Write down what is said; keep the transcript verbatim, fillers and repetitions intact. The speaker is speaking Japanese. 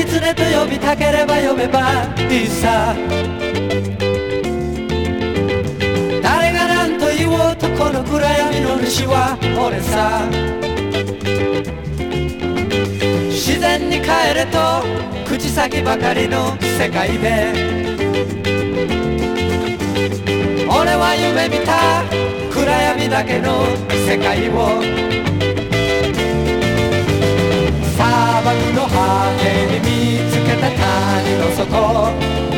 狐と呼びたければ呼べばいいさ。誰が何と言おうとこの暗闇の主は俺さ。自然に帰れと口先ばかりの世界で俺は夢見た暗闇だけの世界を。砂漠の果てに見